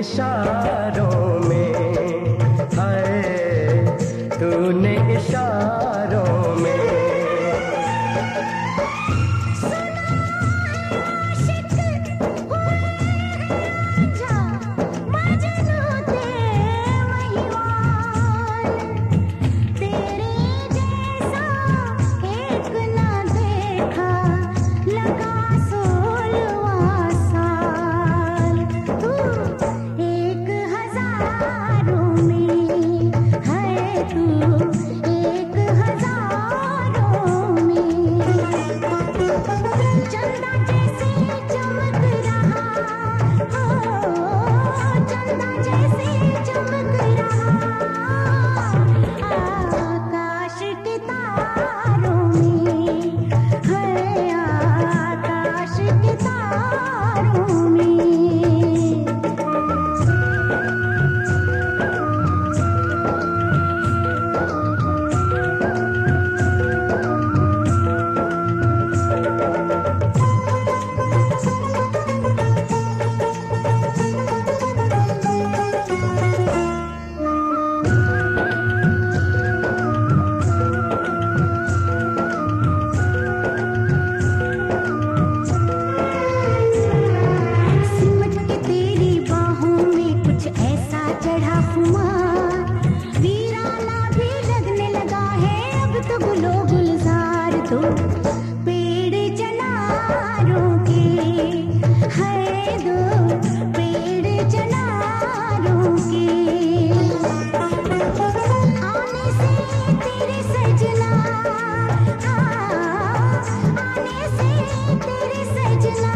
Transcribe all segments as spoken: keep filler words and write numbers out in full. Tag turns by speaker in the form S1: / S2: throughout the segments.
S1: इशारों में, हाय तूने इशारों में।
S2: पेड़ चनारों के, है दो पेड़ चनारों के, आने से तेरे सजना, आने से तेरे सजना,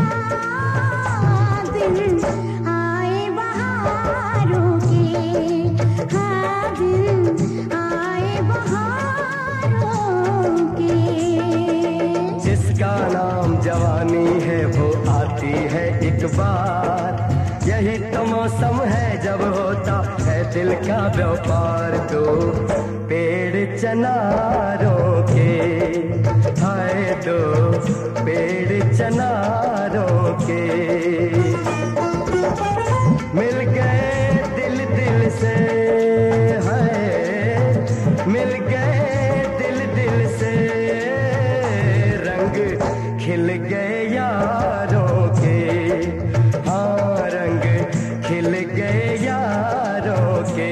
S2: दिन आए बहारों के, हाँ दिन आए बहारों के।
S1: जिसका नाम जवानी है वो आती है एक बार, यही तो मौसम है जब होता है दिल का व्यापार। तो पेड़ चनारों के, हाय दो पेड़ चनारों के, मिल गए दिल दिल से, हाय मिल गए दिल दिल से, रंग खिल गए यारों के, हाँ रंग खिल गए यारों के।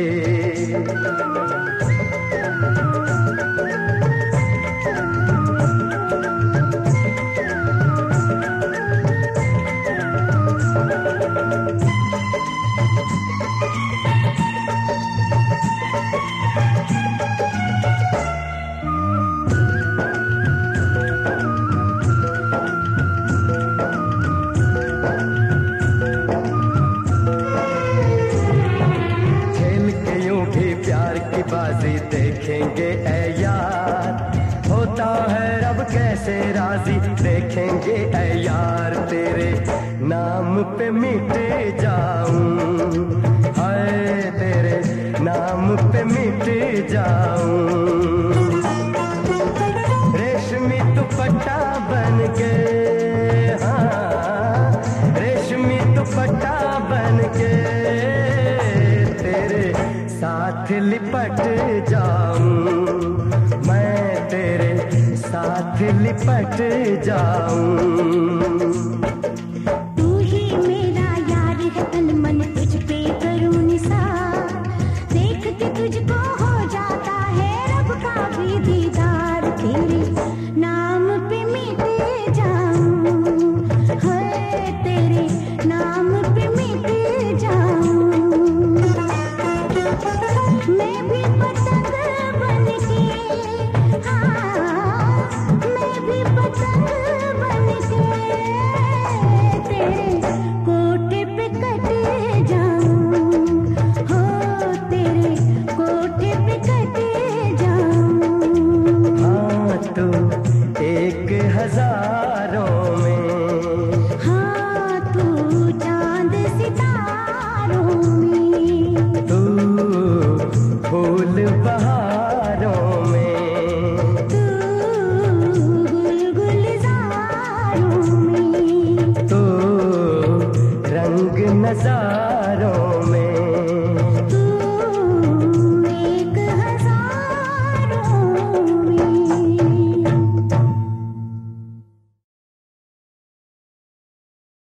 S1: बाजी देखेंगे ऐ यार, होता है रब कैसे राजी, देखेंगे ऐ यार तेरे नाम पे मिट जाऊं, हाय तेरे नाम पे मिट जाऊं। रेशमी दुपट्टा बन के, हाँ रेशमी दुपट्टा बन के, तेरे साथ लिपट जाऊं, मैं तेरे साथ लिपट जाऊं।
S2: तू ही मेरा यार है, तन मन तुझ पे करूं निसार, देख के तुझको हो जाता है रब का भी दीदार, तेरे नाम पे मिट जाऊं, हाय तेरे नाम पे मिट जाऊं। मैं भी पतंग बन के, हाँ मैं भी पतंग बन के, तेरे कोठे पे कट जाऊं, हो तेरे कोठे पे कट जाऊं।
S1: हाँ तो एक हजारों में,
S2: हाँ तू चांद सितारों में,
S1: तू फूल बहारों में,
S2: तू गुल गुलजारों में,
S1: तू रंग नजारों